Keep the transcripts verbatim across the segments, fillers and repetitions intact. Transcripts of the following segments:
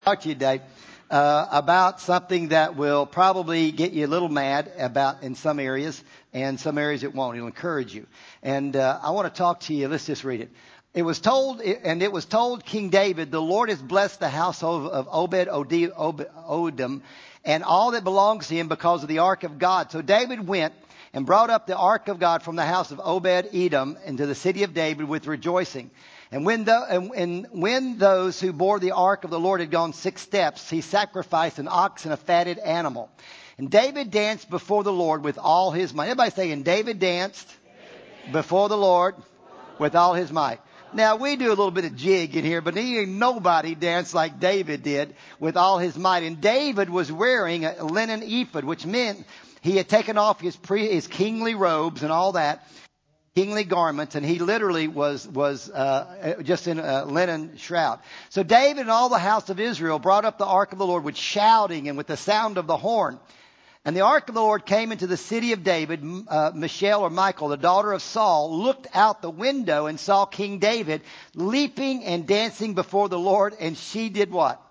Talk to you today uh, about something that will probably get you a little mad about in some areas, and some areas it won't. It'll encourage you. And uh, I want to talk to you. Let's just read it. It was told, and it was told King David, the Lord has blessed the household of Obed Odom and all that belongs to him because of the ark of God. So David went and brought up the ark of God from the house of Obed Edom into the city of David with rejoicing. And when, the, and, and when those who bore the ark of the Lord had gone six steps, he sacrificed an ox and a fatted animal. And David danced before the Lord with all his might. Everybody saying, David danced before the Lord with all his might. Now, we do a little bit of jig in here, but ain't nobody danced like David did with all his might. And David was wearing a linen ephod, which meant he had taken off his, pre, his kingly robes and all that. Kingly garments, and he literally was was uh, just in a linen shroud. So David and all the house of Israel brought up the ark of the Lord with shouting and with the sound of the horn. And the ark of the Lord came into the city of David. Uh, Michal or Michal, the daughter of Saul, looked out the window and saw King David leaping and dancing before the Lord. And she did what?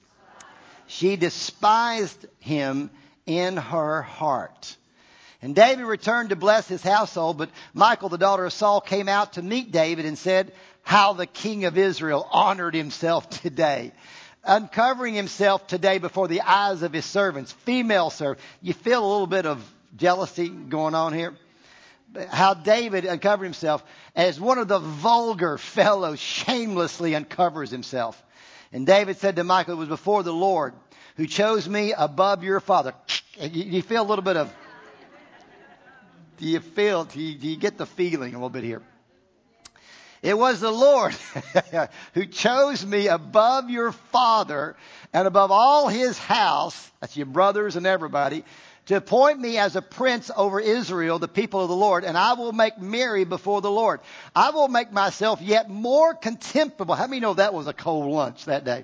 She despised him in her heart. And David returned to bless his household, but Michal, the daughter of Saul, came out to meet David and said, how the king of Israel honored himself today, uncovering himself today before the eyes of his servants, female servants. You feel a little bit of jealousy going on here? How David uncovered himself as one of the vulgar fellows shamelessly uncovers himself. And David said to Michal, it was before the Lord who chose me above your father. You feel a little bit of... Do you feel, do you, do you get the feeling a little bit here? It was the Lord who chose me above your father and above all his house, that's your brothers and everybody, to appoint me as a prince over Israel, the people of the Lord, and I will make merry before the Lord. I will make myself yet more contemptible. How many know that was a cold lunch that day?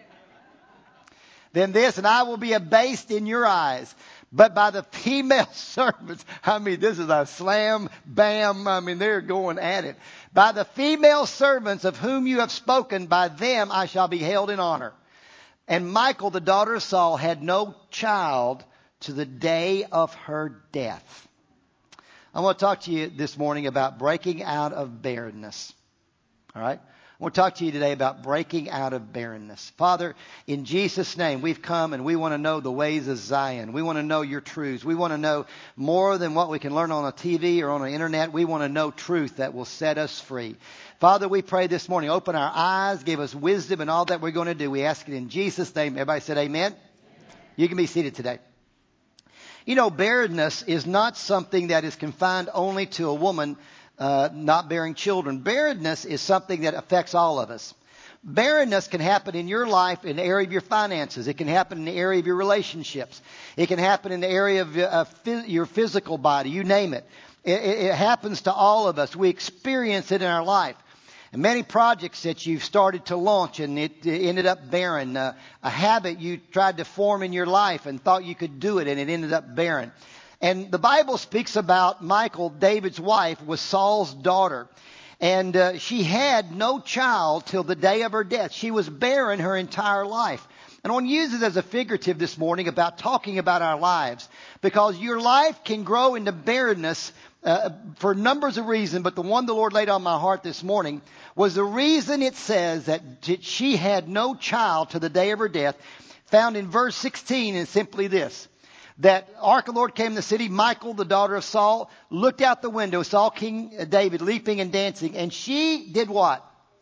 Than this, and I will be abased in your eyes. But by the female servants, I mean, this is a slam, bam, I mean, they're going at it. By the female servants of whom you have spoken, by them I shall be held in honor. And Michal, the daughter of Saul, had no child to the day of her death. I want to talk to you this morning about breaking out of barrenness. All right? I want to talk to you today about breaking out of barrenness. Father, in Jesus' name, we've come and we want to know the ways of Zion. We want to know your truths. We want to know more than what we can learn on a T V or on the internet. We want to know truth that will set us free. Father, we pray this morning, open our eyes, give us wisdom in all that we're going to do. We ask it in Jesus' name. Everybody said amen? Amen. You can be seated today. You know, barrenness is not something that is confined only to a woman Uh, not bearing children. Barrenness is something that affects all of us. Barrenness can happen in your life in the area of your finances. It can happen in the area of your relationships. It can happen in the area of uh, phys- your physical body. You name it. It, it. It happens to all of us. We experience it in our life. And many projects that you've started to launch and it, it ended up barren. Uh, a habit you tried to form in your life and thought you could do it and it ended up barren. And the Bible speaks about Michal, David's wife, was Saul's daughter. And uh, she had no child till the day of her death. She was barren her entire life. And I want to use it as a figurative this morning about talking about our lives. Because your life can grow into barrenness uh, for numbers of reasons. But the one the Lord laid on my heart this morning was the reason it says that she had no child to the day of her death. Found in verse sixteen is simply this. That ark of the Lord came in the city. Michal, the daughter of Saul, looked out the window, saw King David leaping and dancing. And she did what?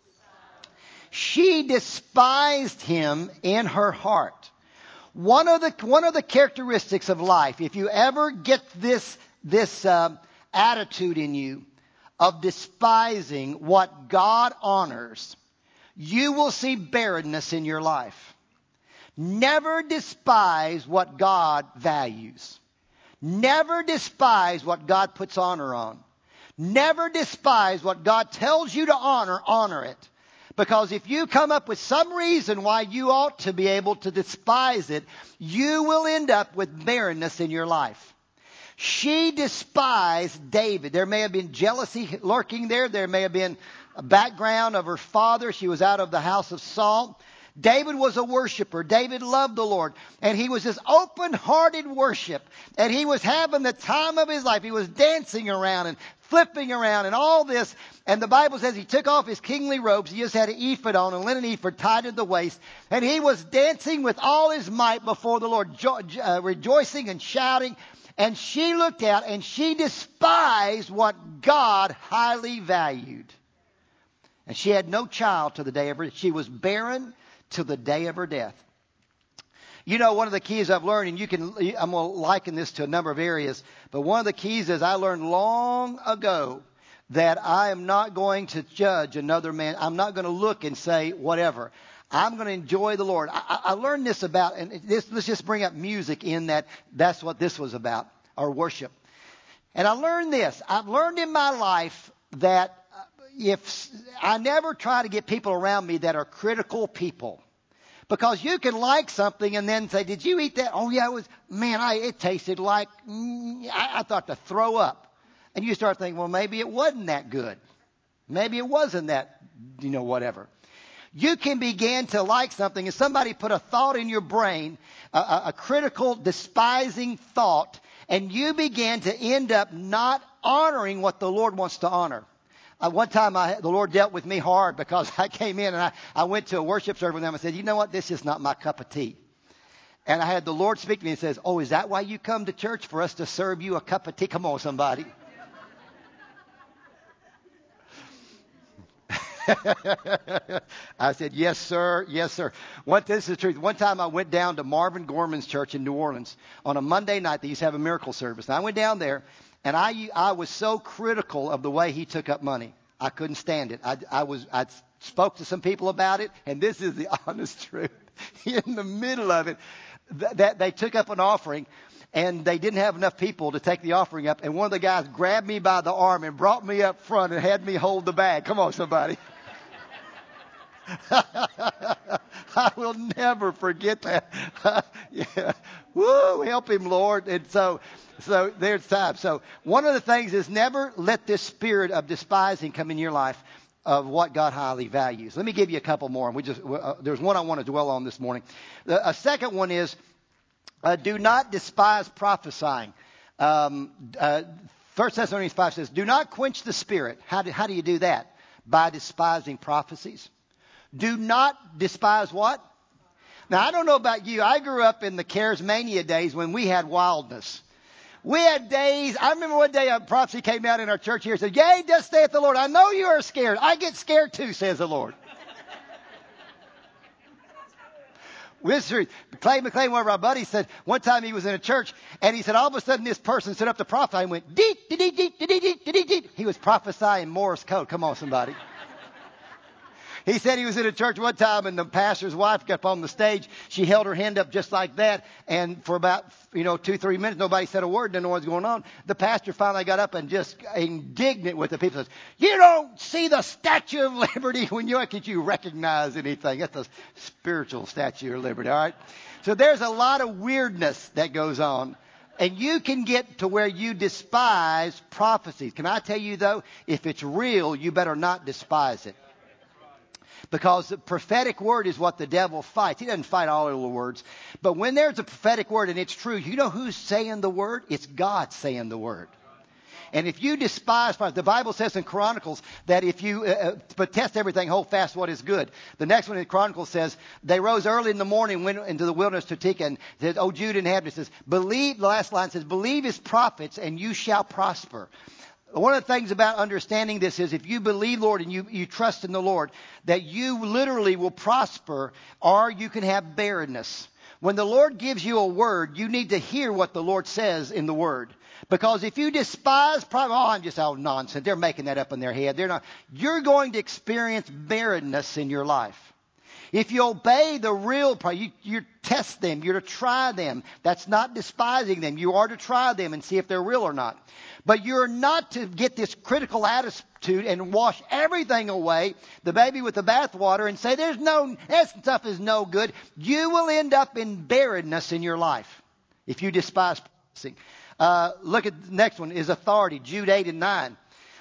She despised him in her heart. One of the, one of the characteristics of life, if you ever get this, this uh, attitude in you of despising what God honors, you will see barrenness in your life. Never despise what God values. Never despise what God puts honor on. Never despise what God tells you to honor, honor it. Because if you come up with some reason why you ought to be able to despise it, you will end up with barrenness in your life. She despised David. There may have been jealousy lurking there. There may have been a background of her father. She was out of the house of Saul. David was a worshiper. David loved the Lord. And he was this open-hearted worship. And he was having the time of his life. He was dancing around and flipping around and all this. And the Bible says he took off his kingly robes. He just had an ephod on, a linen ephod tied to the waist. And he was dancing with all his might before the Lord, jo- uh, rejoicing and shouting. And she looked out and she despised what God highly valued. And she had no child to the day of her. She was barren till the day of her death. You know, one of the keys I've learned, and you can, I'm going to liken this to a number of areas, but one of the keys is I learned long ago that I am not going to judge another man. I'm not going to look and say whatever. I'm going to enjoy the Lord. I, I learned this about, and this, let's just bring up music in that. That's what this was about, our worship. And I learned this. I've learned in my life that if I never try to get people around me that are critical people. Because you can like something and then say, did you eat that? Oh, yeah, it was, man, I, it tasted like, mm, I, I thought to throw up. And you start thinking, well, maybe it wasn't that good. Maybe it wasn't that, you know, whatever. You can begin to like something and somebody put a thought in your brain, a, a, a critical, despising thought, and you begin to end up not honoring what the Lord wants to honor. Uh, one time I, the Lord dealt with me hard because I came in and I, I went to a worship service with them and said, you know what, this is not my cup of tea. And I had the Lord speak to me and says, oh, is that why you come to church, for us to serve you a cup of tea? Come on, somebody. I said, yes, sir. Yes, sir. What, this is the truth. One time I went down to Marvin Gorman's church in New Orleans on a Monday night. They used to have a miracle service. And I went down there. And I, I was so critical of the way he took up money. I couldn't stand it. I, I was, I spoke to some people about it, and this is the honest truth. In the middle of it, th- that they took up an offering, and they didn't have enough people to take the offering up. And one of the guys grabbed me by the arm and brought me up front and had me hold the bag. Come on, somebody. I will never forget that. Yeah. Woo, help him, Lord. And so, so there's time. So one of the things is never let this spirit of despising come in your life of what God highly values. Let me give you a couple more. And we just, uh, there's one I want to dwell on this morning. The, a second one is, uh, do not despise prophesying. Um, uh, First Thessalonians five says, do not quench the spirit. How do, how do you do that? By despising prophecies. Do not despise what? Now, I don't know about you. I grew up in the charismania days when we had wildness. We had days. I remember one day a prophecy came out in our church here and said, yea, thus saith the Lord. I know you are scared. I get scared too, says the Lord. This is Clay McLean, one of our buddies, said one time he was in a church and he said all of a sudden this person stood up to prophesy and went, deet, deet, deet, deet, deet, deet, deet, deet. He was prophesying Morse code. Come on, somebody. He said he was in a church one time and the pastor's wife got up on the stage. She held her hand up just like that. And for about, you know, two, three minutes, nobody said a word. Didn't know what was going on. The pastor finally got up and just indignant with the people. Says, you don't see the Statue of Liberty when you, can you recognize anything? That's the spiritual Statue of Liberty. All right. So there's a lot of weirdness that goes on. And you can get to where you despise prophecies. Can I tell you though, if it's real, you better not despise it. Because the prophetic word is what the devil fights. He doesn't fight all of the words. But when there's a prophetic word and it's true, you know who's saying the word? It's God saying the word. And if you despise, the Bible says in Chronicles that if you uh, but test everything, hold fast what is good. The next one in Chronicles says, they rose early in the morning, went into the wilderness to Tekoa, and said, oh, Judah inhabitants, says, believe, the last line says, believe his prophets and you shall prosper. One of the things about understanding this is if you believe, Lord, and you, you trust in the Lord, that you literally will prosper, or you can have barrenness. When the Lord gives you a word, you need to hear what the Lord says in the word. Because if you despise, oh, I'm just all nonsense. They're making that up in their head. They're not. You're going to experience barrenness in your life. If you obey the real, you, you test them. You're to try them. That's not despising them. You are to try them and see if they're real or not. But you're not to get this critical attitude and wash everything away, the baby with the bathwater, and say there's no, that stuff is no good. You will end up in barrenness in your life if you despise prophecy. Uh, look at the next one is authority, Jude eight and nine.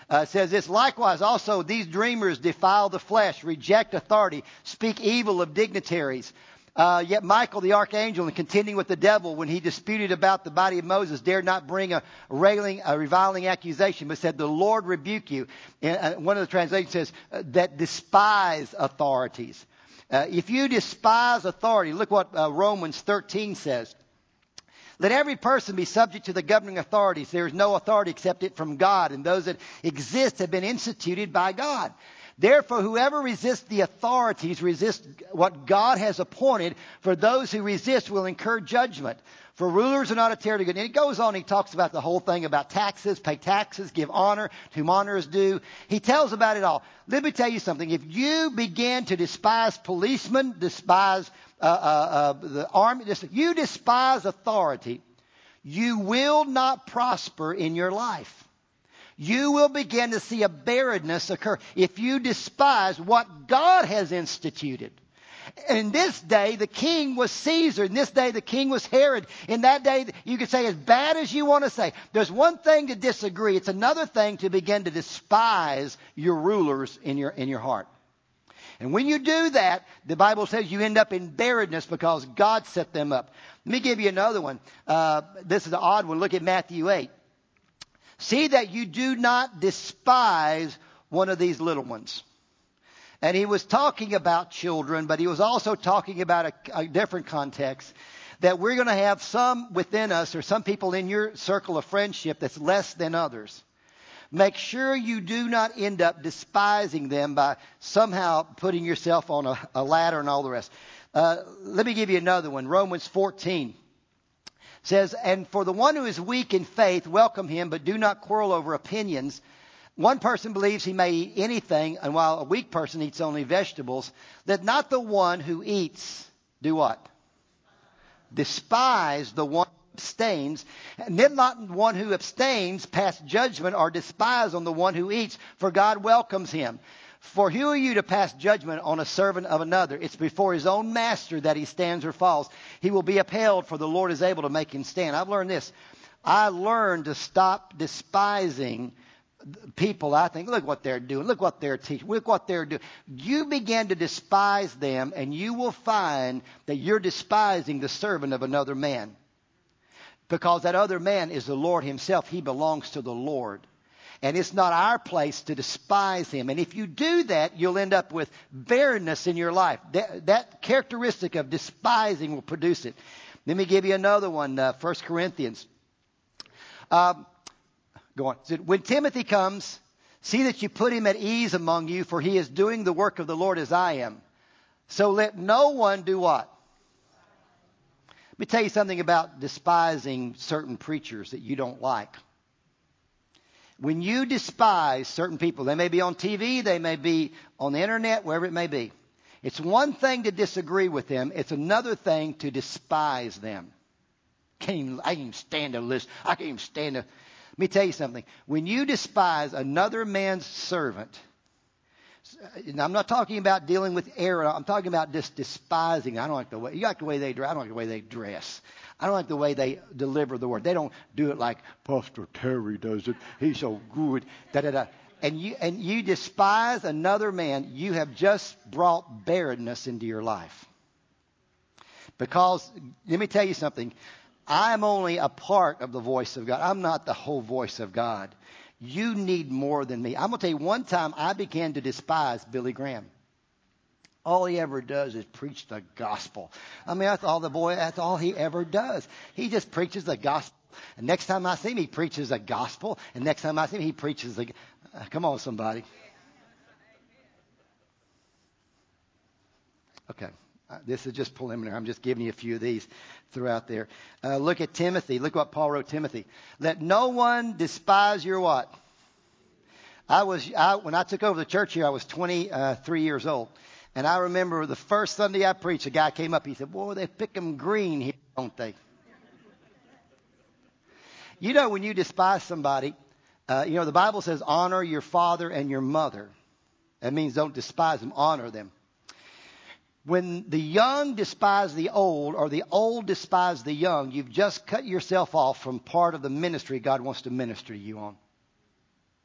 Uh, it says this, likewise also these dreamers defile the flesh, reject authority, speak evil of dignitaries. Uh, yet Michael the archangel, in contending with the devil when he disputed about the body of Moses, dared not bring a railing, a reviling accusation, but said, the Lord rebuke you. And, uh, one of the translations says, uh, that despise authorities. Uh, if you despise authority, look what uh, Romans thirteen says. Let every person be subject to the governing authorities. There is no authority except it from God, and those that exist have been instituted by God. Therefore, whoever resists the authorities resists what God has appointed. For those who resist will incur judgment. For rulers are not a terror to good. And it goes on, he talks about the whole thing about taxes, pay taxes, give honor to whom honor is due. He tells about it all. Let me tell you something. If you begin to despise policemen, despise uh, uh, uh, the army, you despise authority, you will not prosper in your life. You will begin to see a barrenness occur if you despise what God has instituted. In this day, the king was Caesar. In this day, the king was Herod. In that day, you could say as bad as you want to say. There's one thing to disagree. It's another thing to begin to despise your rulers in your, in your heart. And when you do that, the Bible says you end up in barrenness because God set them up. Let me give you another one. Uh, this is an odd one. Look at Matthew eight. See that you do not despise one of these little ones. And he was talking about children, but he was also talking about a, a different context. That we're going to have some within us or some people in your circle of friendship that's less than others. Make sure you do not end up despising them by somehow putting yourself on a, a ladder and all the rest. Uh, let me give you another one. Romans fourteen says, and for the one who is weak in faith, welcome him, but do not quarrel over opinions. One person believes he may eat anything, and while a weak person eats only vegetables, let not the one who eats do what? Despise the one who abstains, and then not one who abstains pass judgment or despise on the one who eats, for God welcomes him. For who are you to pass judgment on a servant of another? It's before his own master that he stands or falls. He will be upheld, for the Lord is able to make him stand. I've learned this. I learned to stop despising people. I think, look what they're doing. Look what they're teaching. Look what they're doing. You begin to despise them, and you will find that you're despising the servant of another man. Because that other man is the Lord himself. He belongs to the Lord. And it's not our place to despise him. And if you do that, you'll end up with barrenness in your life. That, that characteristic of despising will produce it. Let me give you another one, uh, First Corinthians. Um, go on. When Timothy comes, see that you put him at ease among you, for he is doing the work of the Lord as I am. So let no one do what? Let me tell you something about despising certain preachers that you don't like. When you despise certain people, they may be on T V, they may be on the internet, wherever it may be. It's one thing to disagree with them. It's another thing to despise them. Can't even, I can't even stand to listen. I can't even stand to. Let me tell you something. When you despise another man's servant, and I'm not talking about dealing with error. I'm talking about just despising. I don't like the way you like the way they dress. I don't like the way they dress. I don't like the way they deliver the word. They don't do it like Pastor Terry does it. He's so good. Da da da. And you and you despise another man. You have just brought barrenness into your life. Because let me tell you something. I'm only a part of the voice of God. I'm not the whole voice of God. You need more than me. I'm going to tell you, one time I began to despise Billy Graham. All he ever does is preach the gospel. I mean, that's all the boy, that's all he ever does. He just preaches the gospel. And next time I see him, he preaches the gospel. And next time I see him, he preaches the, uh, come on, somebody. Okay. Uh, this is just preliminary. I'm just giving you a few of these throughout there. Uh, look at Timothy. Look what Paul wrote Timothy. Let no one despise your what? I was, I, when I took over the church here, I was twenty-three years old. And I remember the first Sunday I preached, a guy came up. He said, boy, they pick them green here, don't they? You know, when you despise somebody, uh, you know, the Bible says honor your father and your mother. That means don't despise them, honor them. When the young despise the old or the old despise the young, you've just cut yourself off from part of the ministry God wants to minister to you on.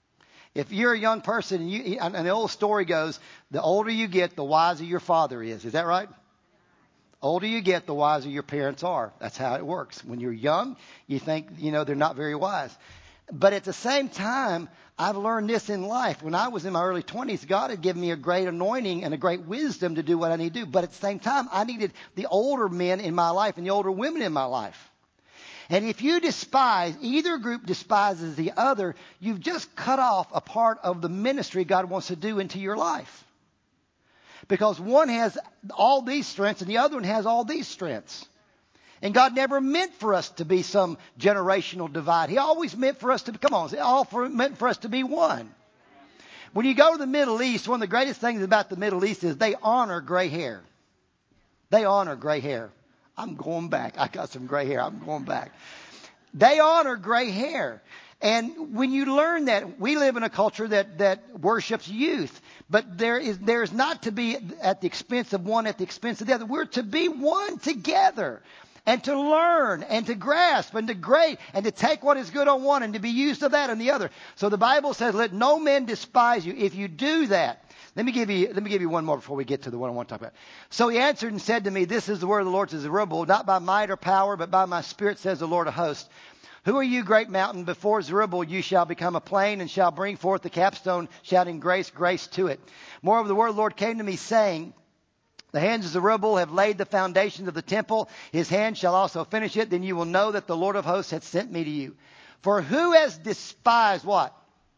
If you're a young person, and, you, and the old story goes, the older you get, the wiser your father is. Is that right? Older you get, the wiser your parents are. That's how it works. When you're young, you think, you know, they're not very wise. But at the same time, I've learned this in life. When I was in my early twenties, God had given me a great anointing and a great wisdom to do what I need to do. But at the same time, I needed the older men in my life and the older women in my life. And if you despise, either group despises the other, you've just cut off a part of the ministry God wants to do into your life. Because one has all these strengths and the other one has all these strengths. And God never meant for us to be some generational divide. He always meant for us to, come on, all for, meant for us to be one. When you go to the Middle East, one of the greatest things about the Middle East is they honor gray hair. They honor gray hair. I'm going back. I got some gray hair. I'm going back. They honor gray hair. And when you learn that, we live in a culture that, that worships youth. But there is there is not to be at the expense of one, at the expense of the other. We're to be one together. And to learn and to grasp and to grade and to take what is good on one and to be used of that on the other. So the Bible says, let no man despise you. If you do that, let me give you, let me give you one more before we get to the one I want to talk about. So he answered and said to me, this is the word of the Lord to Zerubbabel, not by might or power, but by my spirit, says the Lord of hosts. Who are you, great mountain? Before Zerubbabel you shall become a plain and shall bring forth the capstone, shouting grace, grace to it. Moreover, the word of the Lord came to me, saying, the hands of Zerubbabel have laid the foundations of the temple. His hand shall also finish it. Then you will know that the Lord of hosts hath sent me to you. For who has despised what?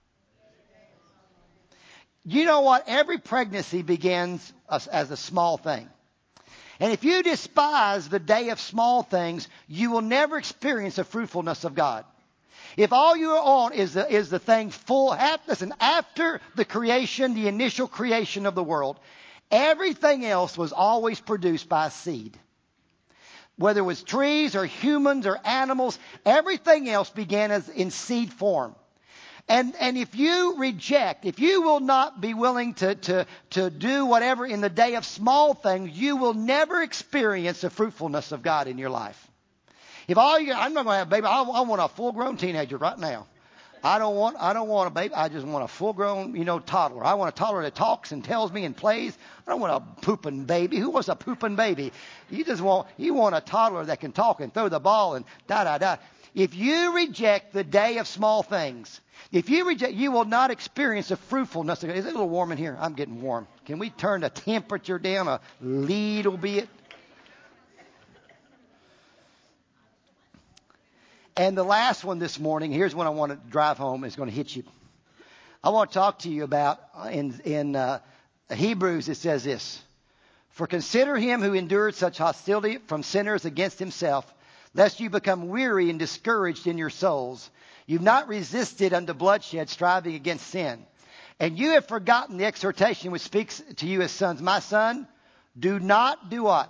You know what? Every pregnancy begins as, as a small thing. And if you despise the day of small things, you will never experience the fruitfulness of God. If all you're on is the, is the thing full, listen, after the creation, the initial creation of the world, everything else was always produced by seed. Whether it was trees or humans or animals, everything else began as in seed form. And, and if you reject, if you will not be willing to, to, to do whatever in the day of small things, you will never experience the fruitfulness of God in your life. If all you, I'm not going to have a baby. I, I want a full-grown teenager right now. I don't want, I don't want a baby. I just want a full-grown, you know, toddler. I want a toddler that talks and tells me and plays. I don't want a pooping baby. Who wants a pooping baby? You just want, you want a toddler that can talk and throw the ball and da da da. If you reject the day of small things, if you reject, you will not experience the fruitfulness. Is it a little warm in here? I'm getting warm. Can we turn the temperature down a little bit? And the last one this morning, here's what I want to drive home. It's going to hit you. I want to talk to you about, in, in uh, Hebrews, it says this. For consider him who endured such hostility from sinners against himself, lest you become weary and discouraged in your souls. You've not resisted unto bloodshed, striving against sin. And you have forgotten the exhortation which speaks to you as sons. My son, do not do what?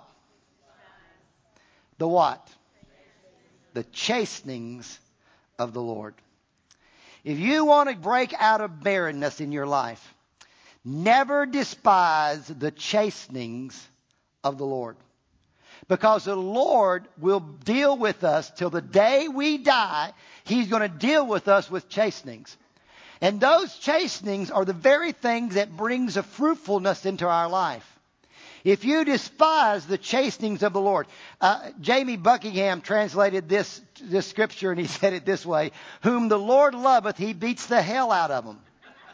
The what? The chastenings of the Lord. If you want to break out of barrenness in your life, never despise the chastenings of the Lord. Because the Lord will deal with us till the day we die. He's going to deal with us with chastenings. And those chastenings are the very things that brings a fruitfulness into our life. If you despise the chastenings of the Lord. Uh, Jamie Buckingham translated this, this scripture and he said it this way. Whom the Lord loveth, he beats the hell out of them.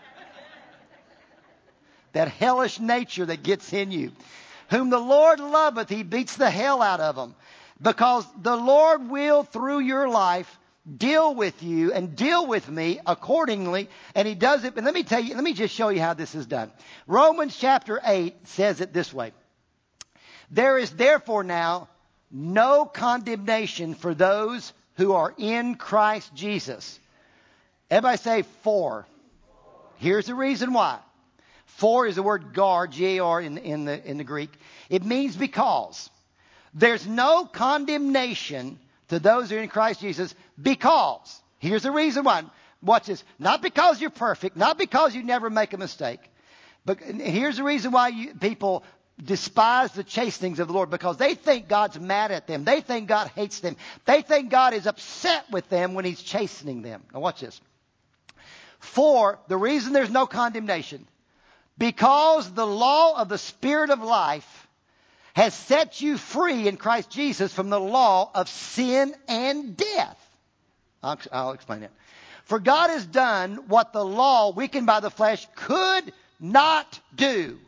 That hellish nature that gets in you. Whom the Lord loveth, he beats the hell out of them. Because the Lord will, through your life, deal with you and deal with me accordingly. And he does it. But let me tell you, let me just show you how this is done. Romans chapter eight says it this way. There is therefore now no condemnation for those who are in Christ Jesus. Everybody say for. Here's the reason why. For is the word gar, G A R in, in, the, in the Greek. It means because. There's no condemnation to those who are in Christ Jesus because. Here's the reason why. Watch this. Not because you're perfect. Not because you never make a mistake. But here's the reason why you, people despise the chastenings of the Lord. Because they think God's mad at them. They think God hates them. They think God is upset with them when he's chastening them. Now watch this. For the reason there's no condemnation, because the law of the Spirit of life has set you free in Christ Jesus from the law of sin and death. I'll, I'll explain it. For God has done what the law, weakened by the flesh, could not do.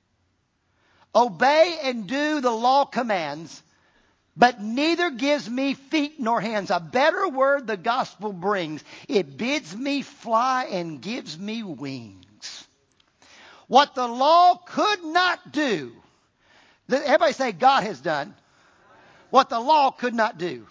Obey and do the law commands, but neither gives me feet nor hands. A better word the gospel brings. It bids me fly and gives me wings. What the law could not do. Everybody say God has done what the law could not do.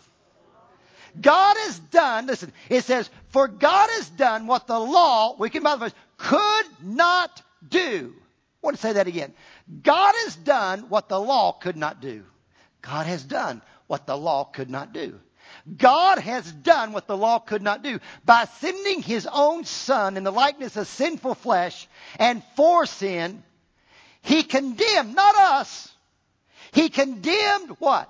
God has done, listen, it says, for God has done what the law, we can by the verse, could not do. I want to say that again. God has done what the law could not do. God has done what the law could not do. God has done what the law could not do by sending his own Son in the likeness of sinful flesh, and for sin, he condemned, not us, he condemned what?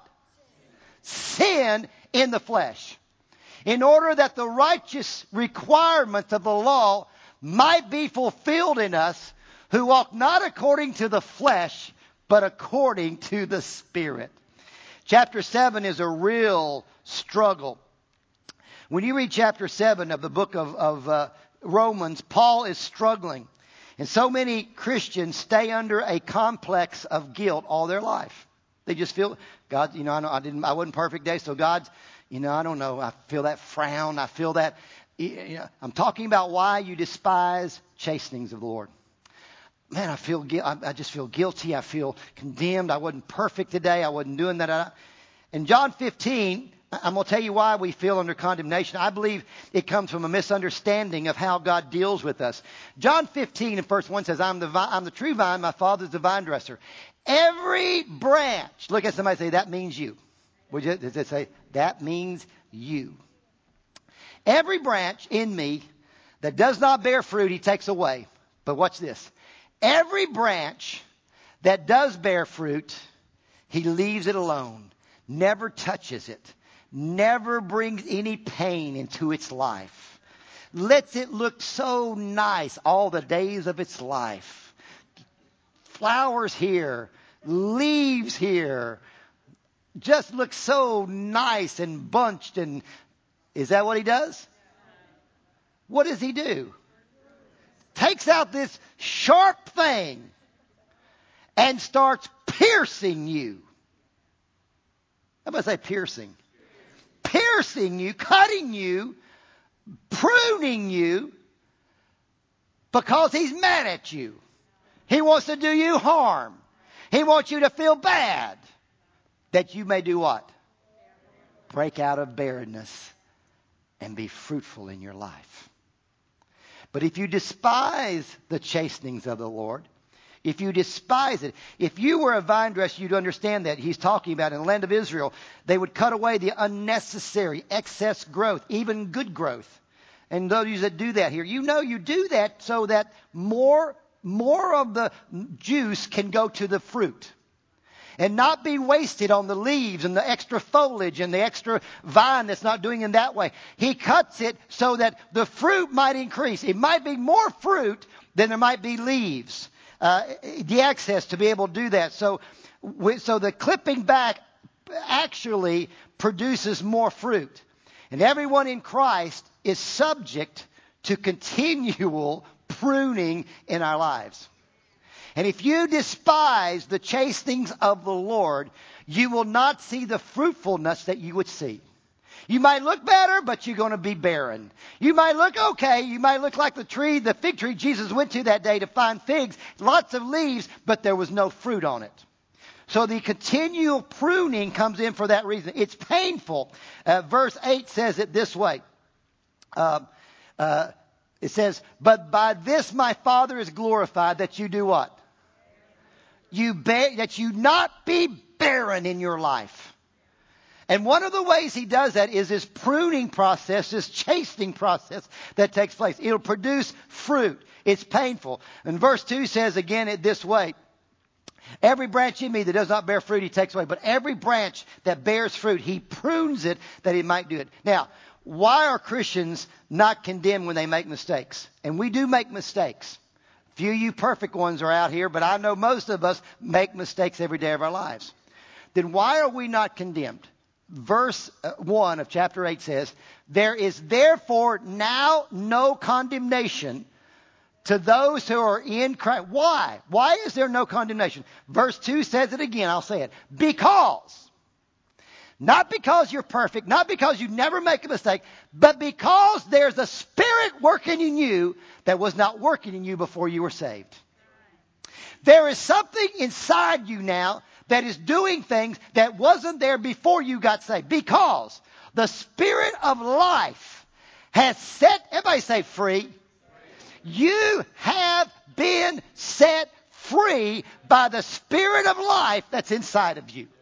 Sin in the flesh. In order that the righteous requirements of the law might be fulfilled in us who walk not according to the flesh, but according to the Spirit. Chapter seven is a real struggle. When you read chapter seven of the book of, of uh, Romans, Paul is struggling. And so many Christians stay under a complex of guilt all their life. They just feel, God, you know, I, know, I didn't, I wasn't perfect today, so God's, you know, I don't know. I feel that frown. I feel that. You know, I'm talking about why you despise chastenings of the Lord. Man, I feel, I just feel guilty. I feel condemned. I wasn't perfect today. I wasn't doing that. In John fifteen, I'm going to tell you why we feel under condemnation. I believe it comes from a misunderstanding of how God deals with us. John fifteen in verse one says, I'm the, vi- I'm the true vine. My Father's the vine dresser. Every branch. Look at somebody and say, that means you. Would you, does it say, that means you? Every branch in me that does not bear fruit, he takes away. But watch this. Every branch that does bear fruit, he leaves it alone. Never touches it. Never brings any pain into its life. Lets it look so nice all the days of its life. Flowers here. Leaves here. Just looks so nice and bunched. And is that what he does? What does he do? Takes out this sharp thing and starts piercing you. Everybody say piercing. Piercing you, cutting you, pruning you because he's mad at you. He wants to do you harm. He wants you to feel bad that you may do what? Break out of barrenness and be fruitful in your life. But if you despise the chastenings of the Lord, if you despise it, if you were a vine dresser, you'd understand that. He's talking about in the land of Israel, they would cut away the unnecessary excess growth, even good growth. And those that do that here, you know you do that so that more, more of the juice can go to the fruit. And not be wasted on the leaves and the extra foliage and the extra vine that's not doing it that way. He cuts it so that the fruit might increase. It might be more fruit than there might be leaves. Uh, the access to be able to do that. So, so the clipping back actually produces more fruit. And everyone in Christ is subject to continual pruning in our lives. And if you despise the chastenings of the Lord, you will not see the fruitfulness that you would see. You might look better, but you're going to be barren. You might look okay. You might look like the tree, the fig tree Jesus went to that day to find figs. Lots of leaves, but there was no fruit on it. So the continual pruning comes in for that reason. It's painful. Uh, verse eight says it this way. Uh, uh, it says, but by this my Father is glorified, that you do what? You bear, that you not be barren in your life. And one of the ways he does that is this pruning process, this chastening process that takes place. It'll produce fruit. It's painful. And verse two says again it this way. Every branch in me that does not bear fruit, he takes away. But every branch that bears fruit, he prunes it that he might do it. Now, why are Christians not condemned when they make mistakes? And we do make mistakes. Few of you perfect ones are out here, but I know most of us make mistakes every day of our lives. Then why are we not condemned? Verse one of chapter eight says, there is therefore now no condemnation to those who are in Christ. Why? Why is there no condemnation? Verse two says it again. I'll say it. Because. Not because you're perfect, not because you never make a mistake, but because there's a spirit working in you that was not working in you before you were saved. There is something inside you now that is doing things that wasn't there before you got saved. Because the Spirit of life has set, everybody say free. You have been set free by the Spirit of life that's inside of you.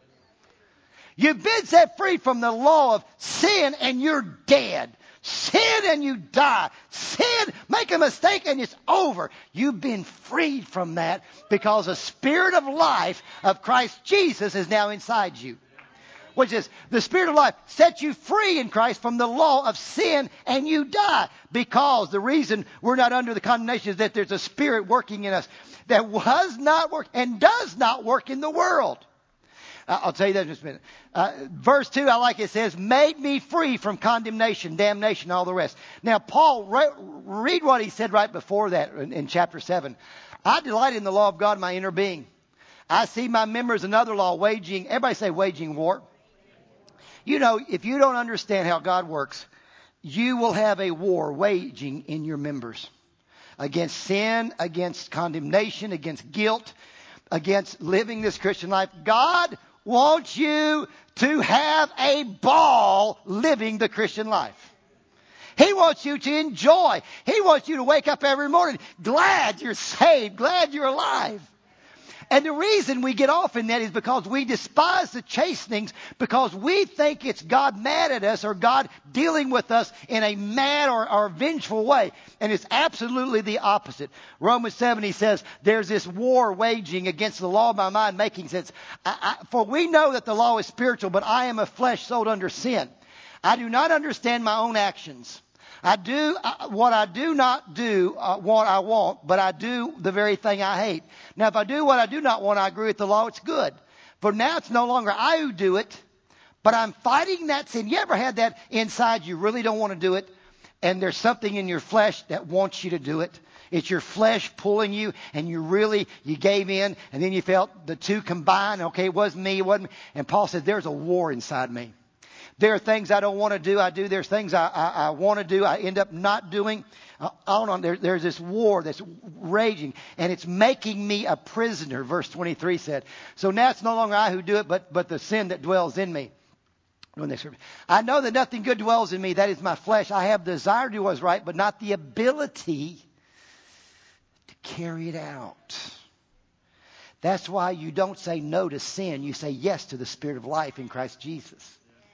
You've been set free from the law of sin and you're dead. Sin and you die. Sin, make a mistake and it's over. You've been freed from that because the Spirit of life of Christ Jesus is now inside you. Which is, the Spirit of life sets you free in Christ from the law of sin and you die. Because the reason we're not under the condemnation is that there's a Spirit working in us that was not work and does not work in the world. I'll tell you that in just a minute. Uh, verse two, I like it, says, made me free from condemnation, damnation, all the rest. Now, Paul, re- read what he said right before that in, in chapter seven. I delight in the law of God, my inner being. I see my members another law waging, everybody say waging war. You know, if you don't understand how God works, you will have a war waging in your members. Against sin, against condemnation, against guilt, against living this Christian life. God wants you to have a ball living the Christian life. He wants you to enjoy. He wants you to wake up every morning glad you're saved, glad you're alive. And the reason we get off in that is because we despise the chastenings because we think it's God mad at us or God dealing with us in a mad or, or vengeful way. And it's absolutely the opposite. Romans seven, he says, there's this war waging against the law of my mind, making sense. I, I, for we know that the law is spiritual, but I am of flesh sold under sin. I do not understand my own actions. I do uh, what I do not do, uh, what I want, but I do the very thing I hate. Now, if I do what I do not want, I agree with the law, it's good. For now it's no longer I who do it, but I'm fighting that sin. You ever had that inside? You really don't want to do it, and there's something in your flesh that wants you to do it. It's your flesh pulling you, and you really, you gave in, and then you felt the two combined. Okay, it wasn't me, it wasn't me. And Paul said, there's a war inside me. There are things I don't want to do, I do. There's things I, I, I want to do, I end up not doing. Uh, on on there, there's this war that's raging, and it's making me a prisoner, verse twenty-three said. So now it's no longer I who do it, but, but the sin that dwells in me. I know that nothing good dwells in me, that is my flesh. I have the desire to do what is right, but not the ability to carry it out. That's why you don't say no to sin. You say yes to the Spirit of life in Christ Jesus.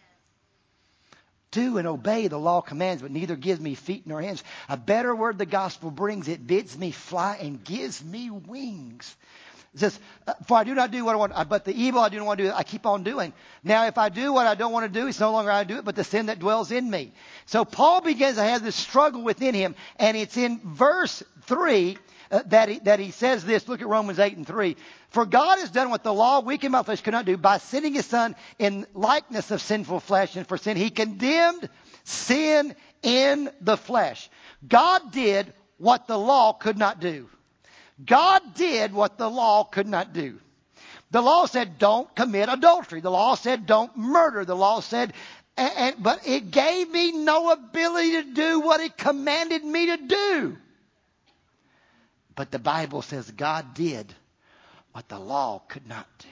Do and obey the law commands, but neither gives me feet nor hands. A better word the gospel brings. It bids me fly and gives me wings. It says, for I do not do what I want, but the evil I do not want to do, I keep on doing. Now, if I do what I don't want to do, it's no longer I do it, but the sin that dwells in me. So Paul begins to have this struggle within him, and it's in verse three uh, that, he, that he says this. Look at Romans eight and three. For God has done what the law, weak in my flesh, could not do by sending his son in likeness of sinful flesh. And for sin, he condemned sin in the flesh. God did what the law could not do. God did what the law could not do. The law said don't commit adultery. The law said don't murder. The law said, and, and, but it gave me no ability to do what it commanded me to do. But the Bible says God did what the law could not do.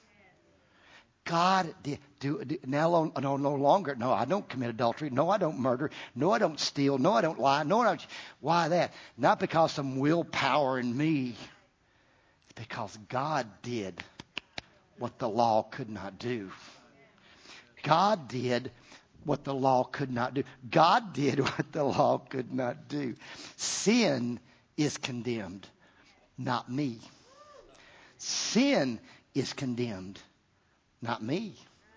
God did do, do now no, no longer. No, I don't commit adultery. No, I don't murder. No, I don't steal. No, I don't lie. No, I don't. Why that? Not because some willpower in me. It's because God did what the law could not do. God did what the law could not do. God did what the law could not do. Sin is condemned, not me. sin is condemned, not me.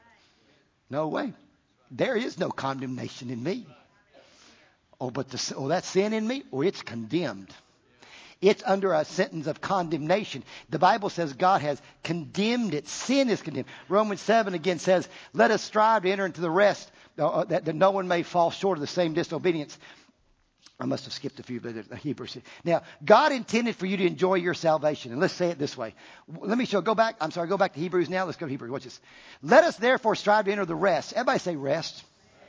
No way. There is no condemnation in me. Oh, but the, oh, that sin in me, oh, it's condemned. It's under a sentence of condemnation. The Bible says God has condemned it. Sin is condemned. Romans seven again says, let us strive to enter into the rest, uh, that, that no one may fall short of the same disobedience. I must have skipped a few, but the Hebrews. Now, God intended for you to enjoy your salvation. And let's say it this way. Let me show, go back. I'm sorry, go back to Hebrews now. Let's go to Hebrews. Watch this. Let us therefore strive to enter the rest. Everybody say rest.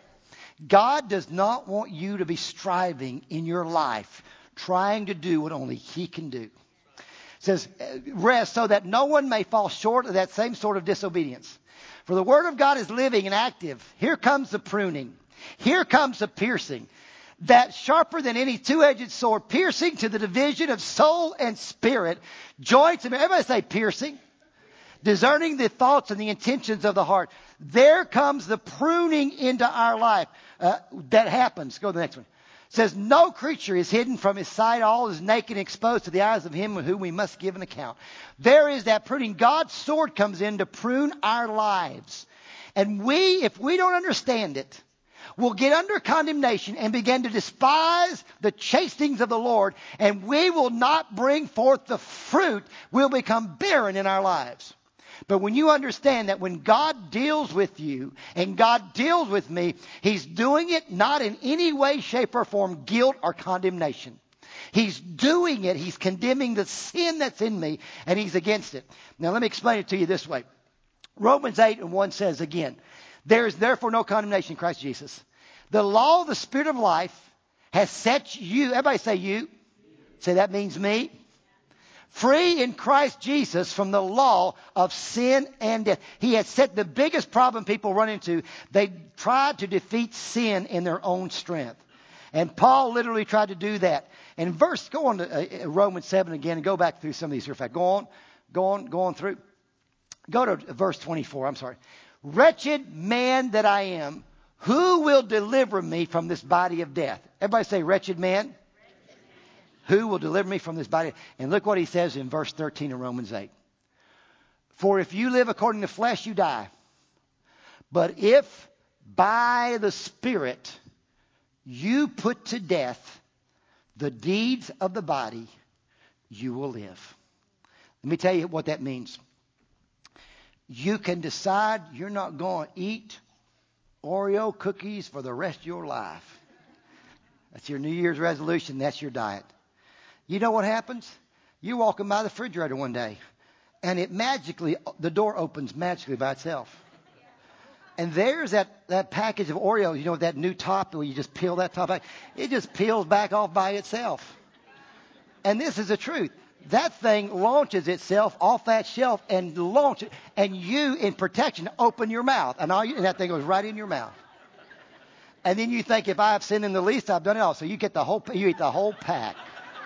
God does not want you to be striving in your life, trying to do what only He can do. It says, rest so that no one may fall short of that same sort of disobedience. For the Word of God is living and active. Here comes the pruning. Here comes the piercing. That sharper than any two-edged sword, piercing to the division of soul and spirit, joints and... Everybody say piercing. Discerning the thoughts and the intentions of the heart. There comes the pruning into our life. Uh, that happens. Go to the next one. It says, no creature is hidden from His sight. All is naked and exposed to the eyes of Him whom we must give an account. There is that pruning. God's sword comes in to prune our lives. And we, if we don't understand it, will get under condemnation and begin to despise the chastisings of the Lord. And we will not bring forth the fruit. We'll become barren in our lives. But when you understand that when God deals with you and God deals with me, He's doing it not in any way, shape, or form, guilt or condemnation. He's doing it. He's condemning the sin that's in me, and He's against it. Now, let me explain it to you this way. Romans eight and one says again, there is therefore no condemnation in Christ Jesus. The law of the Spirit of life has set you, everybody say you. Say that means me. Free in Christ Jesus from the law of sin and death. He has set the biggest problem people run into. They try to defeat sin in their own strength. And Paul literally tried to do that. And verse, go on to uh, Romans seven again and go back through some of these here. In fact, go on, go on, go on through. Go to verse twenty-four, I'm sorry. Wretched man that I am, who will deliver me from this body of death? Everybody say wretched man. Who will deliver me from this body? And look what he says in verse thirteen of Romans eight. For if you live according to flesh, you die. But if by the Spirit you put to death the deeds of the body, you will live. Let me tell you what that means. You can decide you're not going to eat Oreo cookies for the rest of your life. That's your New Year's resolution. That's your diet. You know what happens? You're walking by the refrigerator one day, and it magically, the door opens magically by itself. And there's that, that package of Oreos, you know, that new top where you just peel that top back. It just peels back off by itself. And this is the truth. That thing launches itself off that shelf and launches, and you, in protection, open your mouth, and all you, and that thing goes right in your mouth. And then you think, if I have sinned in the least, I've done it all. So you get the whole, you eat the whole pack.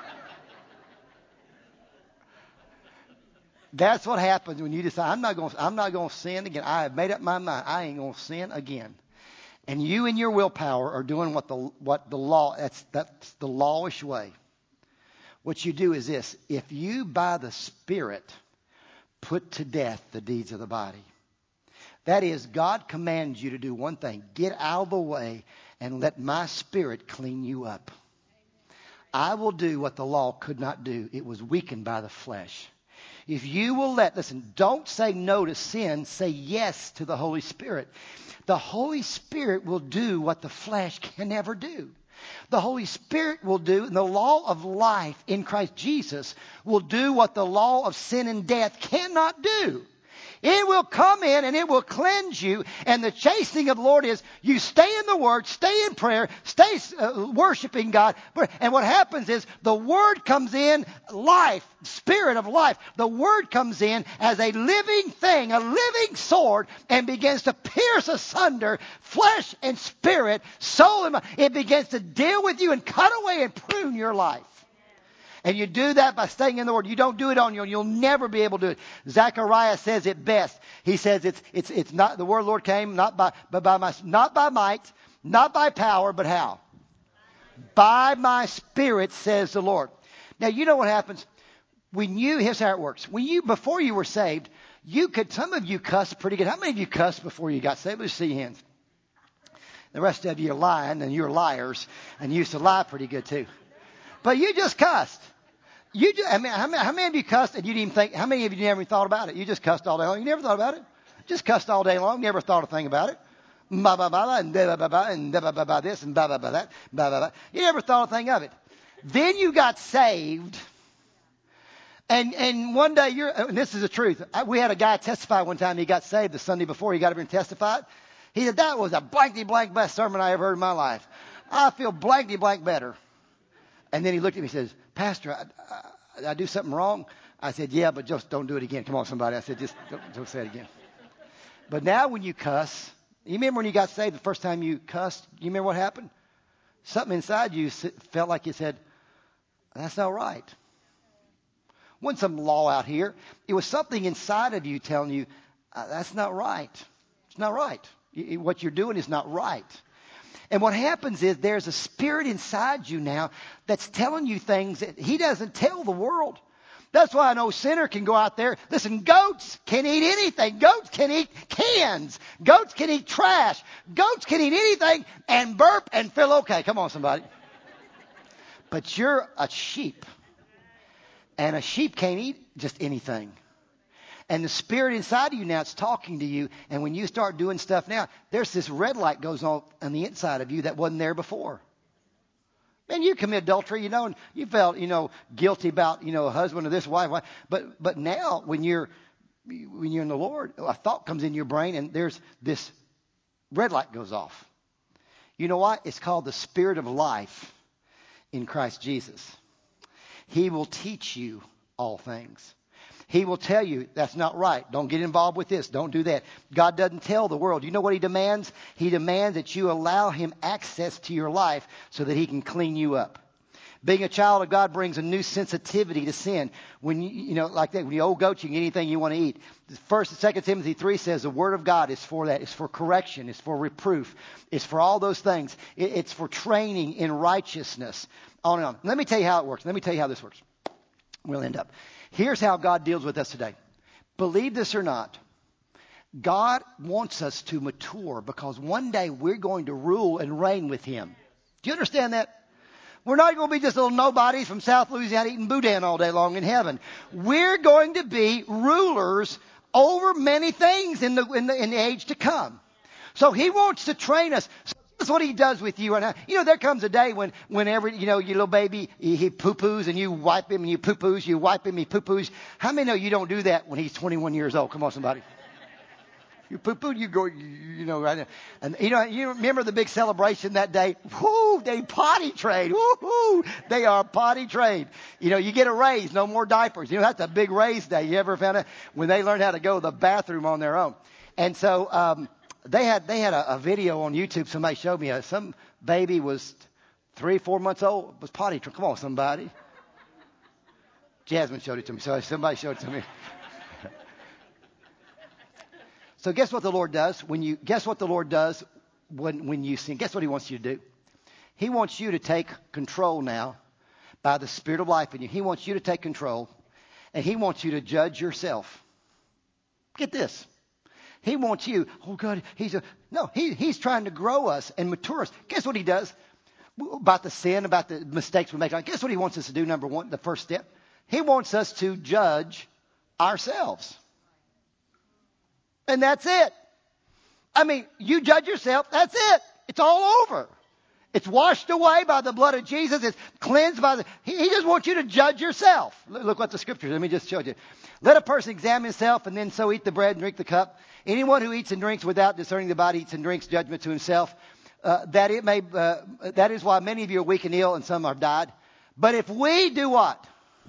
That's what happens when you decide, I'm not going I'm not going to sin again. I have made up my mind. I ain't going to sin again. And you and your willpower are doing what the what the law, that's that's the lawish way. What you do is this. If you by the Spirit put to death the deeds of the body. That is, God commands you to do one thing. Get out of the way and let my Spirit clean you up. I will do what the law could not do. It was weakened by the flesh. If you will let, listen, don't say no to sin, say yes to the Holy Spirit. The Holy Spirit will do what the flesh can never do. The Holy Spirit will do, and the law of life in Christ Jesus will do what the law of sin and death cannot do. It will come in and it will cleanse you. And the chastening of the Lord is you stay in the Word, stay in prayer, stay uh, worshiping God. And what happens is the Word comes in, life, Spirit of life. The Word comes in as a living thing, a living sword, and begins to pierce asunder flesh and spirit, soul and mind. It begins to deal with you and cut away and prune your life. And you do that by staying in the Word. You don't do it on your own. You'll never be able to do it. Zechariah says it best. He says it's it's it's not the word of the Lord came not by but by my not by might, not by power, but how? By my Spirit, says the Lord. Now you know what happens When you, here's how it works. When you, before you were saved, you could, some of you cussed pretty good. How many of you cussed before you got saved? Let's see your hands. The rest of you are lying, and you're liars, and you used to lie pretty good too. But you just cussed. You just, I mean, how many, how many of you cussed and you didn't even think, how many of you never even thought about it? You just cussed all day long. You never thought about it. Just cussed all day long. Never thought a thing about it. Ba ba ba and da ba ba and da ba ba ba this and ba ba ba that. Ba ba ba. You never thought a thing of it. Then you got saved. And and one day you're, and this is the truth. I, we had a guy testify one time. He got saved the Sunday before he got up here and testified. He said, that was a blankety blank best sermon I ever heard in my life. I feel blankety blank better. And then he looked at me and says, Pastor, I, I, I do something wrong? I said, yeah, but just don't do it again. Come on, somebody. I said, just don't, don't say it again. But now when you cuss, you remember when you got saved the first time you cussed? You remember what happened? Something inside you felt like it said, that's not right. Wasn't some law out here. It was something inside of you telling you, uh, that's not right. It's not right. What you're doing is not right. And what happens is there's a spirit inside you now that's telling you things that he doesn't tell the world. That's why no sinner can go out there. Listen, goats can eat anything. Goats can eat cans. Goats can eat trash. Goats can eat anything and burp and feel okay. Come on, somebody. But you're a sheep. And a sheep can't eat just anything. And the spirit inside of you now is talking to you. And when you start doing stuff now, there's this red light goes on on the inside of you that wasn't there before. Man, you commit adultery, you know, and you felt, you know, guilty about, you know, a husband or this wife. But but now when you're when you're in the Lord, a thought comes in your brain and there's this red light goes off. You know what? It's called the Spirit of life in Christ Jesus. He will teach you all things. He will tell you that's not right. Don't get involved with this. Don't do that. God doesn't tell the world. You know what he demands? He demands that you allow him access to your life so that he can clean you up. Being a child of God brings a new sensitivity to sin. When you, you know, like that, when you old goat, you can get anything you want to eat. First and Second Timothy three says the word of God is for that. It's for correction. It's for reproof. It's for all those things. It, it's for training in righteousness. On and on. Let me tell you how it works. Let me tell you how this works. We'll end up. Here's how God deals with us today. Believe this or not, God wants us to mature because one day we're going to rule and reign with him. Do you understand that? We're not going to be just little nobodies from South Louisiana eating boudin all day long in heaven. We're going to be rulers over many things in the, in the, in the age to come. So he wants to train us. So that's what he does with you. And you know, there comes a day when, whenever, you know, your little baby, he, he poo-poos and you wipe him and you poo-poos, you wipe him, he poo-poos. How many know you don't do that when he's twenty-one years old? Come on, somebody. You poo-poo, you go, you, you know, right now. And you know, you remember the big celebration that day? Whoo, they potty trained. Woo-hoo, they are potty trained. You know, you get a raise, no more diapers. You know, that's a big raise day. You ever found it? When they learn how to go to the bathroom on their own. And so, um, They had they had a, a video on YouTube. Somebody showed me. Uh, some baby was three, four months old, was potty trained. Come on, somebody. Jasmine showed it to me. So somebody showed it to me. So guess what the Lord does when you guess what the Lord does when when you sin? Guess what he wants you to do? He wants you to take control now by the Spirit of life in you. He wants you to take control, and he wants you to judge yourself. Get this. He wants you, oh God, he's a, no, he, he's trying to grow us and mature us. Guess what he does about the sin, about the mistakes we make? Guess what he wants us to do, number one, the first step? He wants us to judge ourselves. And that's it. I mean, you judge yourself, that's it. It's all over. It's washed away by the blood of Jesus. It's cleansed by the... He, he just wants you to judge yourself. Look, look what the scripture, let me just show you. Let a person examine himself and then so eat the bread and drink the cup. Anyone who eats and drinks without discerning the body eats and drinks judgment to himself. Uh, that it may, uh, that is why many of you are weak and ill and some have died. But if we do what?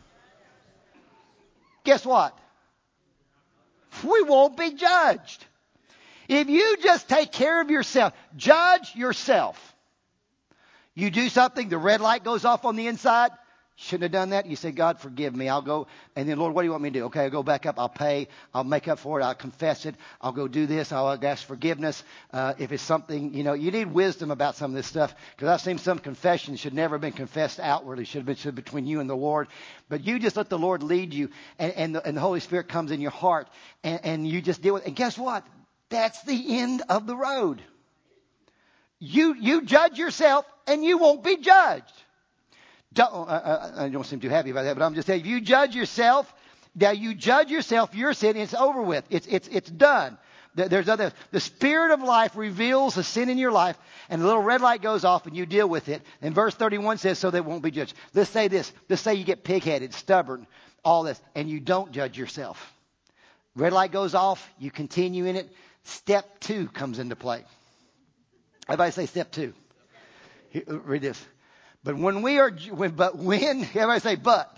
Guess what? We won't be judged. If you just take care of yourself, judge yourself. You do something, the red light goes off on the inside. Shouldn't have done that. You say, God, forgive me. I'll go. And then, Lord, what do you want me to do? Okay, I'll go back up. I'll pay. I'll make up for it. I'll confess it. I'll go do this. I'll ask forgiveness. Uh, if it's something, you know, you need wisdom about some of this stuff. Because I've seen some confessions should never have been confessed outwardly. Should have been should have been between you and the Lord. But you just let the Lord lead you. And, and, the, and the Holy Spirit comes in your heart. And, and you just deal with it. And guess what? That's the end of the road. You, you judge yourself and you won't be judged. Don't, uh, I don't seem too happy about that, but I'm just saying, if you judge yourself, now you judge yourself, your sin, it's over with. It's, it's, it's done. There's other, the Spirit of life reveals the sin in your life, and the little red light goes off and you deal with it. And verse thirty-one says, so they won't be judged. Let's say this. Let's say you get pig-headed, stubborn, all this, and you don't judge yourself. Red light goes off, you continue in it. Step two comes into play. Everybody say step two. Here, read this. But when we are, when, but when, everybody say but.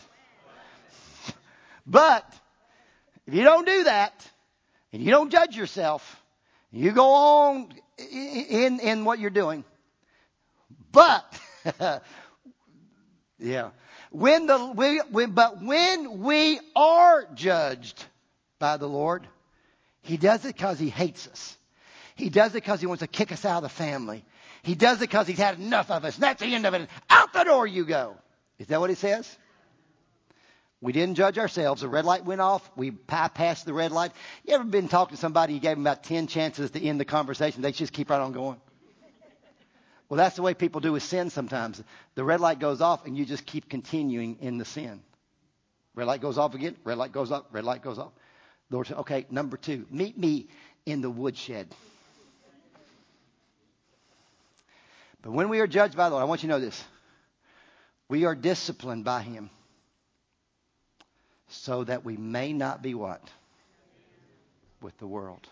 But, if you don't do that, and you don't judge yourself, you go on in, in what you're doing. But, yeah, when the, we, when, but when we are judged by the Lord, He does it because He hates us. He does it because He wants to kick us out of the family. He does it because He's had enough of us. And that's the end of it. Out the door you go. Is that what He says? We didn't judge ourselves. The red light went off. We bypassed the red light. You ever been talking to somebody, you gave them about ten chances to end the conversation. They just keep right on going. Well, that's the way people do with sin sometimes. The red light goes off and you just keep continuing in the sin. Red light goes off again. Red light goes off. Red light goes off. The Lord said, okay, number two, meet me in the woodshed. But when we are judged by the Lord, I want you to know this. We are disciplined by Him so that we may not be what? With the world.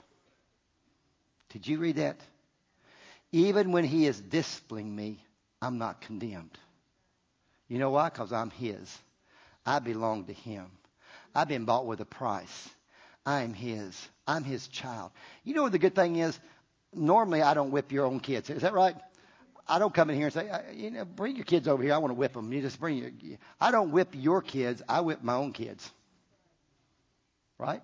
Did you read that? Even when He is disciplining me, I'm not condemned. You know why? Because I'm His. I belong to Him. I've been bought with a price. I am His. I'm His child. You know what the good thing is? Normally, I don't whip your own kids. Is that right? I don't come in here and say, you know, bring your kids over here. I want to whip them. You just bring your. I don't whip your kids. I whip my own kids. Right?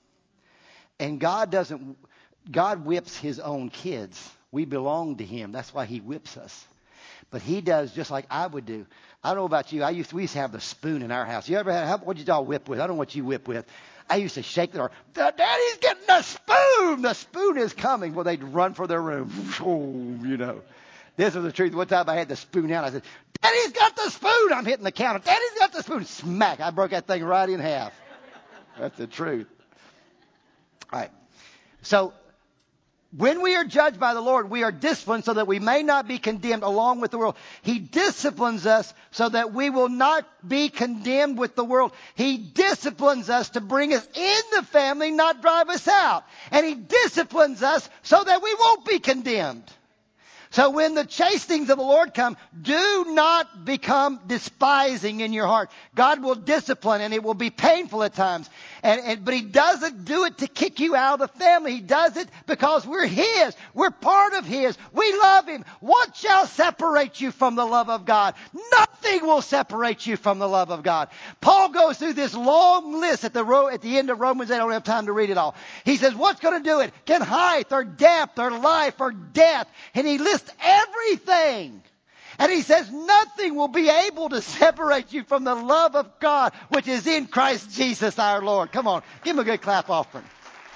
And God doesn't. God whips His own kids. We belong to Him. That's why He whips us. But He does just like I would do. I don't know about you. I used to, we used to have the spoon in our house. You ever had? What did y'all whip with? I don't know what you whip with. I used to shake the door. Daddy's getting the spoon. The spoon is coming. Well, they'd run for their room. Oh, you know. This was the truth. One time I had the spoon out. I said, Daddy's got the spoon. I'm hitting the counter. Daddy's got the spoon. Smack. I broke that thing right in half. That's the truth. All right. So when we are judged by the Lord, we are disciplined so that we may not be condemned along with the world. He disciplines us so that we will not be condemned with the world. He disciplines us to bring us in the family, not drive us out. And He disciplines us so that we won't be condemned. So when the chastenings of the Lord come, do not become despising in your heart. God will discipline and it will be painful at times. And, and, but He doesn't do it to kick you out of the family. He does it because we're His. We're part of His. We love Him. What shall separate you from the love of God? Nothing will separate you from the love of God. Paul goes through this long list at the, ro- at the end of Romans. I don't have time to read it all. He says, what's going to do it? Can height or depth or life or death? And he lists everything. And he says nothing will be able to separate you from the love of God, which is in Christ Jesus our Lord. Come on, give him a good clap offering.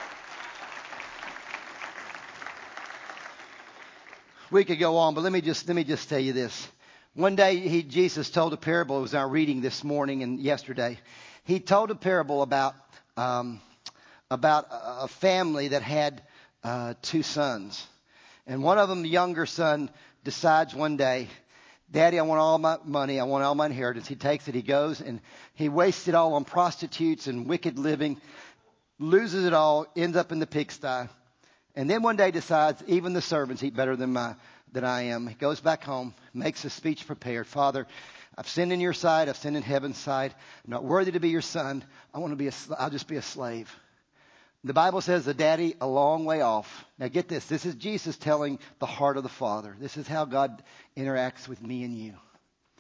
We could go on, but let me just let me just tell you this. One day, he, Jesus told a parable. It was our reading this morning and yesterday. He told a parable about um, about a family that had uh, two sons. And one of them, the younger son, decides one day, Daddy, I want all my money. I want all my inheritance. He takes it. He goes and he wastes it all on prostitutes and wicked living, loses it all, ends up in the pigsty. And then one day decides, even the servants eat better than my than I am. He goes back home, makes a speech prepared. Father, I've sinned in your sight. I've sinned in heaven's sight. I'm not worthy to be your son. I want to be a, I'll just be a slave. The Bible says the daddy a long way off. Now get this. This is Jesus telling the heart of the Father. This is how God interacts with me and you.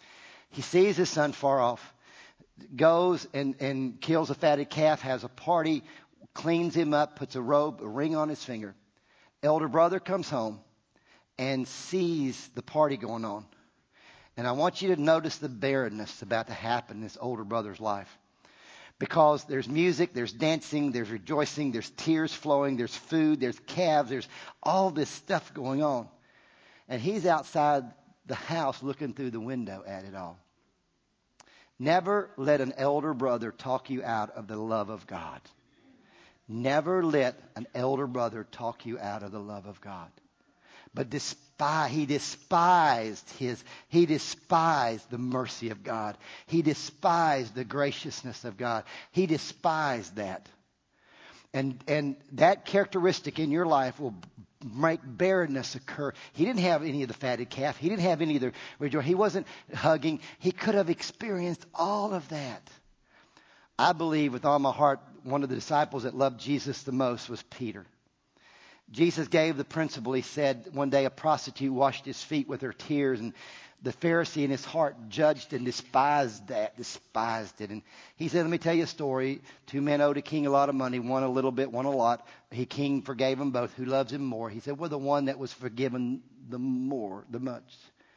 He sees his son far off, goes and, and kills a fatted calf, has a party, cleans him up, puts a robe, a ring on his finger. Elder brother comes home and sees the party going on. And I want you to notice the barrenness about to happen in this older brother's life. Because there's music, there's dancing, there's rejoicing, there's tears flowing, there's food, there's calves, there's all this stuff going on. And he's outside the house looking through the window at it all. Never let an elder brother talk you out of the love of God. Never let an elder brother talk you out of the love of God. But despise, he despised his, he despised the mercy of God. He despised the graciousness of God. He despised that. And, and that characteristic in your life will make barrenness occur. He didn't have any of the fatted calf. He didn't have any of the rejoicing. He wasn't hugging. He could have experienced all of that. I believe with all my heart, one of the disciples that loved Jesus the most was Peter. Jesus gave the principle. He said one day a prostitute washed his feet with her tears, and the Pharisee in his heart judged and despised that, despised it. And he said, let me tell you a story. Two men owed a king a lot of money, one a little bit, one a lot. The king forgave them both. Who loves him more? He said, well, the one that was forgiven the more, the much.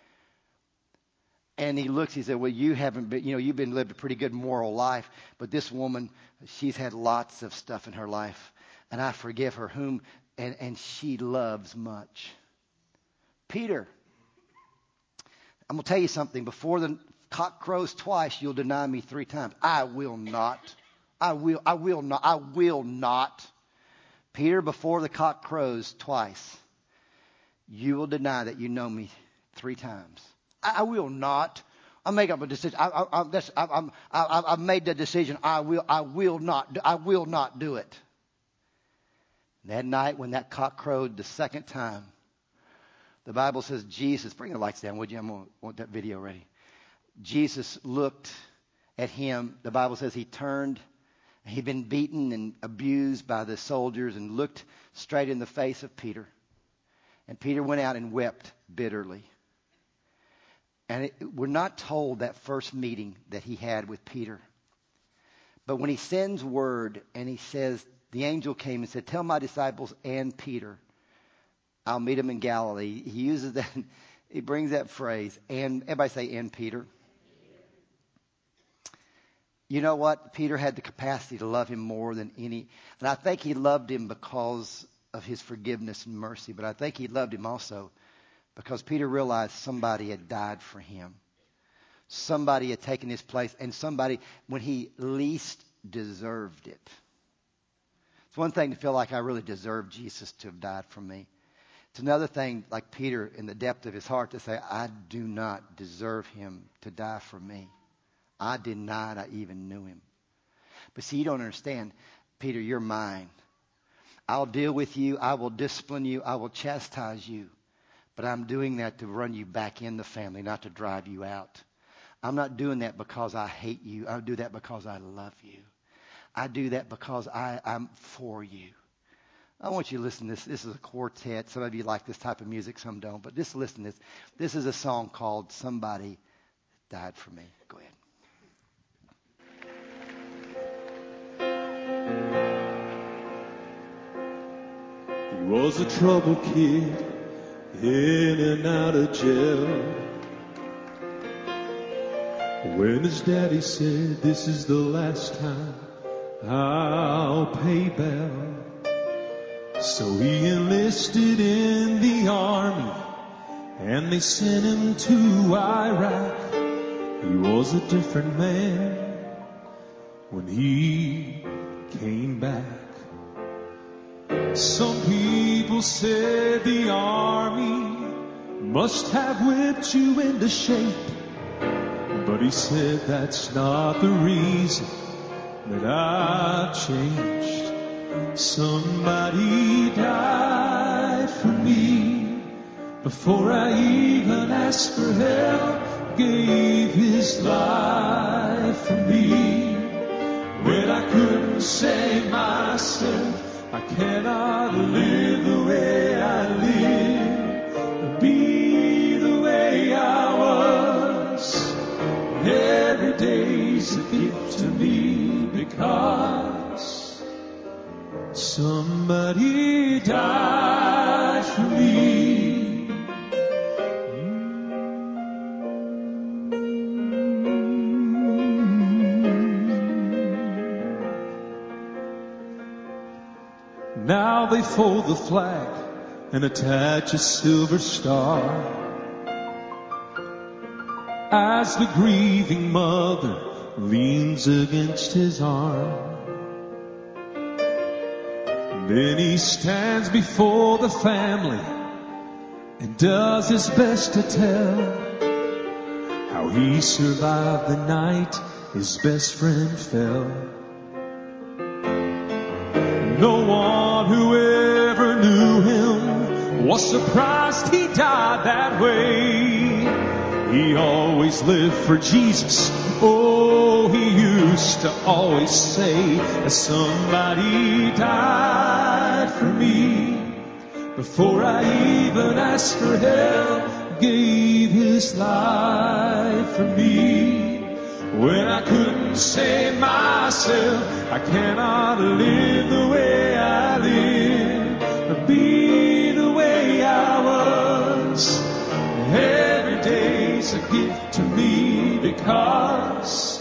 And he looks, he said, well, you haven't been, you know, you've been lived a pretty good moral life, but this woman, she's had lots of stuff in her life, and I forgive her, whom, and, and she loves much. Peter, I'm going to tell you something. Before the cock crows twice, you'll deny me three times. I will not. I will, I will not. I will not. Peter, before the cock crows twice, you will deny that you know me three times. I, I will not. I make up a decision. I, I, I, that's, I, I'm, I, I've made the decision. I will. I will not. I will not do it. That night, when that cock crowed the second time, the Bible says Jesus. Bring the lights down, would you? I'm gonna want that video ready. Jesus looked at him. The Bible says he turned. He'd been beaten and abused by the soldiers, and looked straight in the face of Peter. And Peter went out and wept bitterly. And it, we're not told that first meeting that he had with Peter. But when he sends word and he says, the angel came and said, tell my disciples and Peter, I'll meet him in Galilee. He uses that, he brings that phrase, and everybody say, and Peter. You know what? Peter had the capacity to love him more than any. And I think he loved him because of his forgiveness and mercy. But I think he loved him also because Peter realized somebody had died for him. Somebody had taken his place, and somebody, when he least deserved it. It's one thing to feel like I really deserve Jesus to have died for me. It's another thing, like Peter, in the depth of his heart, to say, I do not deserve him to die for me. I denied I even knew him. But see, you don't understand. Peter, you're mine. I'll deal with you. I will discipline you. I will chastise you. But I'm doing that to run you back in the family, not to drive you out. I'm not doing that because I hate you. I do that because I love you. I do that because I, I'm for you. I want you to listen to this. This is a quartet. Some of you like this type of music, some don't. But just listen to this. This is a song called Somebody Died for Me. Go ahead. He was a troubled kid, in and out of jail. When his daddy said, this is the last time I'll pay bail. So he enlisted in the army, and they sent him to Iraq. He was a different man when he came back. Some people said the army must have whipped you into shape, but he said that's not the reason that I changed. Somebody died for me before I even asked for help, gave his life for me. When I couldn't save myself, I cannot live the way I live, be the way I was. proudly fold the flag and attach a silver star. As the grieving mother leans against his arm, then he stands before the family and does his best to tell how he survived the night his best friend fell. No one who ever knew him was surprised he died that way. He always lived for Jesus. Oh, he used to always say that somebody died for me before I even asked for help, gave his life for me. When I couldn't save myself, I cannot live the way I live, or be the way I was. Every day's a gift to me because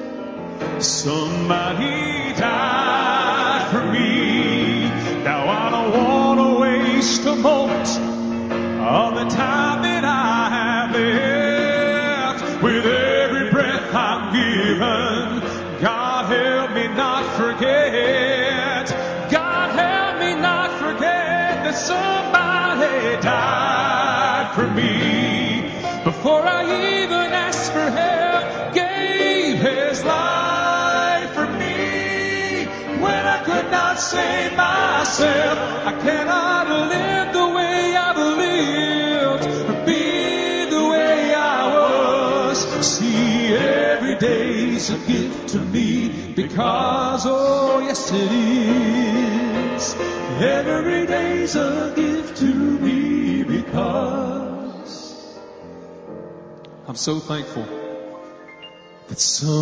somebody died for me. Now I don't want to waste a moment of the time that I have left. With every breath I'm given, God help me not forget. God help me not forget that somebody died for me before I even asked for help, gave his life for me. When I could not save myself, I cannot live the way I've lived, or be the way I was. See, every day's a gift to me because, oh yes it is. Every day's a gift to me because I'm so thankful that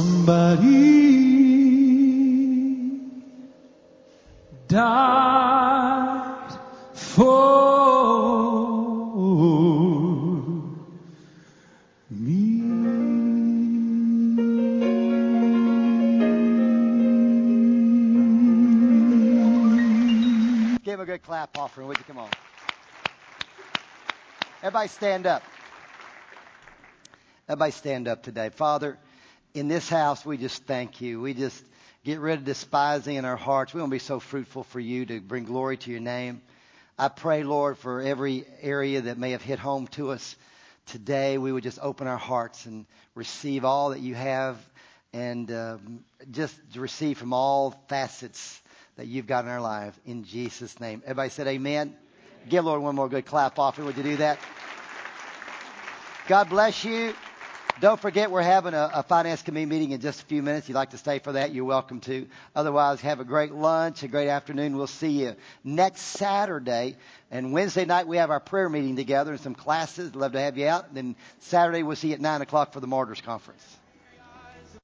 somebody died for me. Give him a good clap offering, would you? Come on. Everybody stand up. Everybody stand up today. Father, in this house, we just thank you. We just get rid of despising in our hearts. We want to be so fruitful for you to bring glory to your name. I pray, Lord, for every area that may have hit home to us today, we would just open our hearts and receive all that you have, and um, just to receive from all facets that you've got in our life. In Jesus' name. Everybody said amen. Amen. Give Lord one more good clap offering. Would you do that? God bless you. Don't forget, we're having a, a finance committee meeting in just a few minutes. If you'd like to stay for that, you're welcome to. Otherwise, have a great lunch, a great afternoon. We'll see you next Saturday. And Wednesday night, we have our prayer meeting together and some classes. Love to have you out. And then Saturday, we'll see you at nine o'clock for the Martyrs Conference.